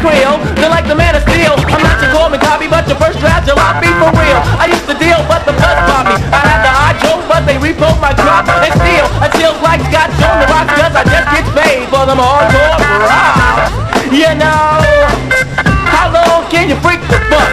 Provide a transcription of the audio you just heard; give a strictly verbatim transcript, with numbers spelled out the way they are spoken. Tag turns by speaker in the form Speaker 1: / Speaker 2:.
Speaker 1: creel. They're like the man of steel. I'm not your Gorman copy, but your first draft jalopy for real. I used to deal, but the buzz popped me. I had the high joke, but they repoed my crop. And still, I chill like Scott on the rock, cause I just get paid for them hardcore props. You know.